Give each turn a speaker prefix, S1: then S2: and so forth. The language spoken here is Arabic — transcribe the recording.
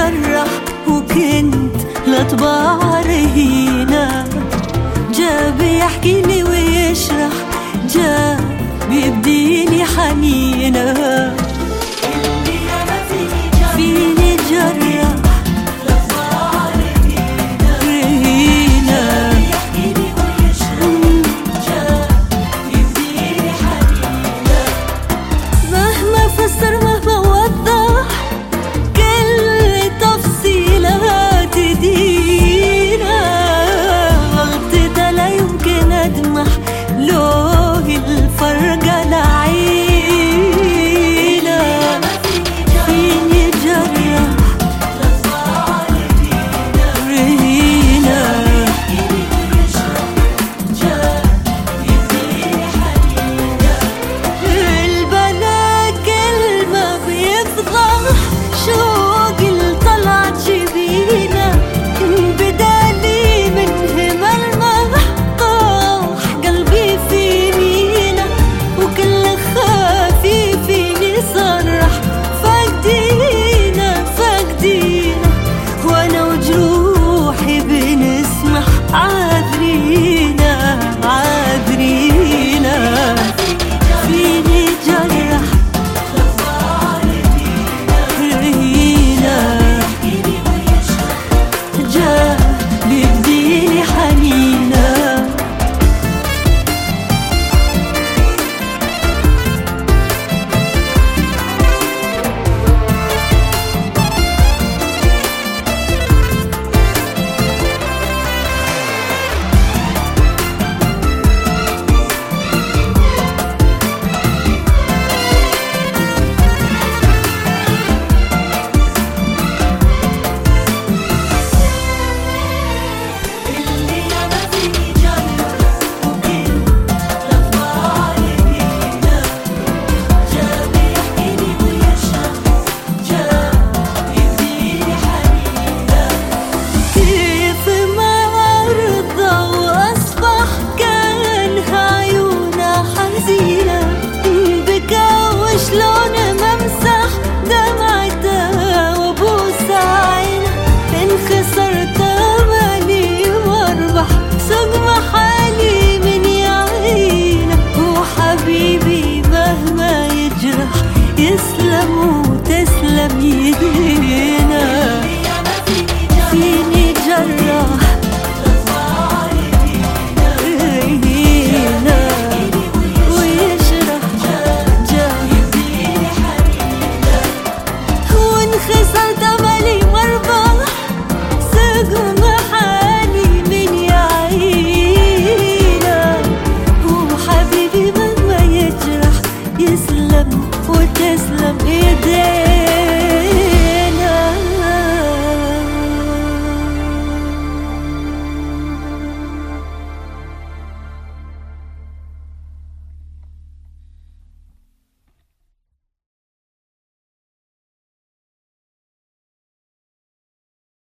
S1: جرح وكنت لطباع رهينة، جا بيحكي لي ويشرح، جا بيبديلي حنينة. فيني جرح لطباع رهينة، جا بيبديلي حنينة. مهما فسر مهما وضح كل تفصيلات دينا، غلطتها لا يمكن أدمح لو الفرقة لعينة. فيني جرح لطباع رهينة، جا بيبديلي حنينة. البلا كلمة بيفضح شوق طلعت جبينة، بدالي منه ملمح طاح قلبي في مينا، وكل خافي فيني صرح فاقدينا فاقدينا، وانا وجروحي بنسمح عاذرينا عاذرينا. فيني جرح رهينة، جا بيبديلي حنينة. شلون ممسح دمعته وابوس عينه، ان خسرت املي واربح سقم حالي من يعينه، وحبيبي مهما يجرح يسلم